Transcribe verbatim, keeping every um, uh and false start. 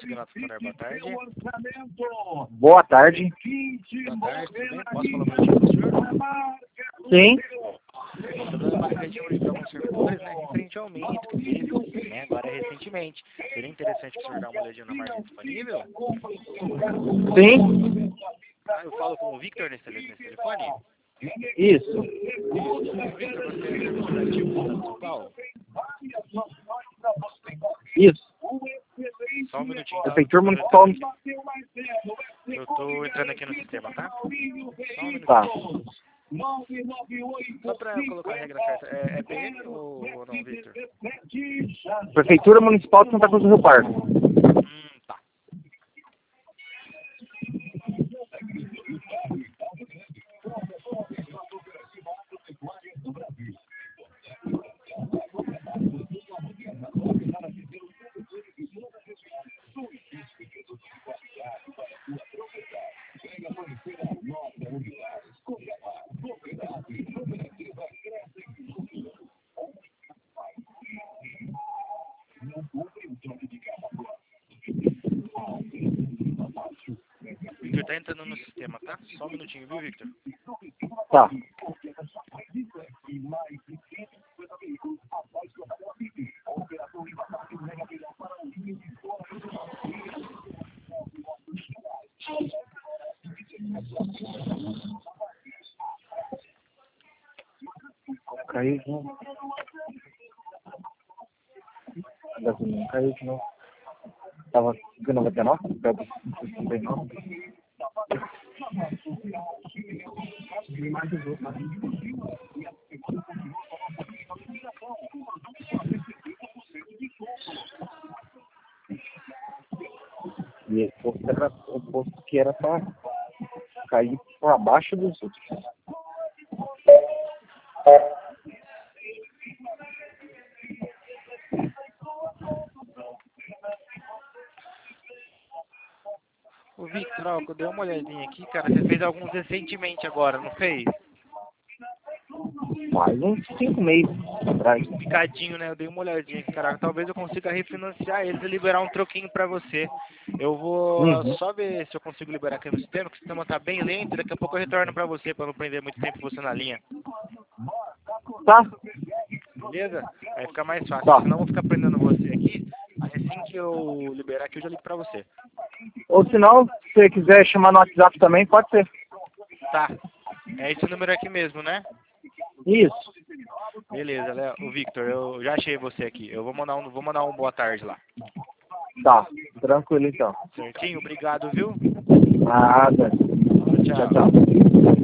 Segundo Tutor, boa tarde. Boa tarde. Boa tarde, tudo bem? Posso falar um minutinho com o senhor? Sim. Estou dando uma ligadinha hoje para alguns servidores, né, referente ao aumento que teve, né, agora recentemente. Seria interessante que o senhor dar uma olhadinha na margem disponível? Sim. Ah, eu falo com o Victor nesse, nesse telefone? Isso. Victor, você é servidor ativo do estado de São Paulo? Isso. Só um minutinho, tá? Prefeitura Municipal. Eu tô entrando aqui no sistema, tá? Só um minutinho. Tá. Só pra colocar a regra certa, é, é P M ou, ou não, Victor? Prefeitura Municipal de Santa Cruz do Rio Pardo. Hum, tá. Victor, tá entrando no sistema, tá? Só um minutinho, viu, Victor? Tá. Caiu de novo. Não caiu de novo. Tava com noventa e nove, pego sessenta e nove. E esse posto era o posto que era pra cair por abaixo dos outros. Ô, Victor, ó, eu dei uma olhadinha aqui, cara. Você fez alguns recentemente agora, não fez? Faz uns cinco meses atrás. Picadinho, né? Eu dei uma olhadinha aqui, caraca. Talvez eu consiga refinanciar eles e liberar um troquinho pra você. Eu vou Uhum. só ver se eu consigo liberar aqui no sistema, que o sistema tá bem lento. Daqui a pouco eu retorno pra você, pra não prender muito tempo você na linha. Tá. Beleza? Aí fica mais fácil. Tá. Senão eu vou ficar prendendo você aqui. Aí assim que eu liberar aqui, eu já ligo pra você. Ou se não, se você quiser chamar no WhatsApp também, pode ser. Tá. É esse número aqui mesmo, né? Isso. Beleza, Léo. O Victor, eu já achei você aqui. Eu vou mandar um, vou mandar um boa tarde lá. Tá. Tranquilo então. Certinho? Obrigado, viu? Nada. Tchau, Tchau, tchau. tchau.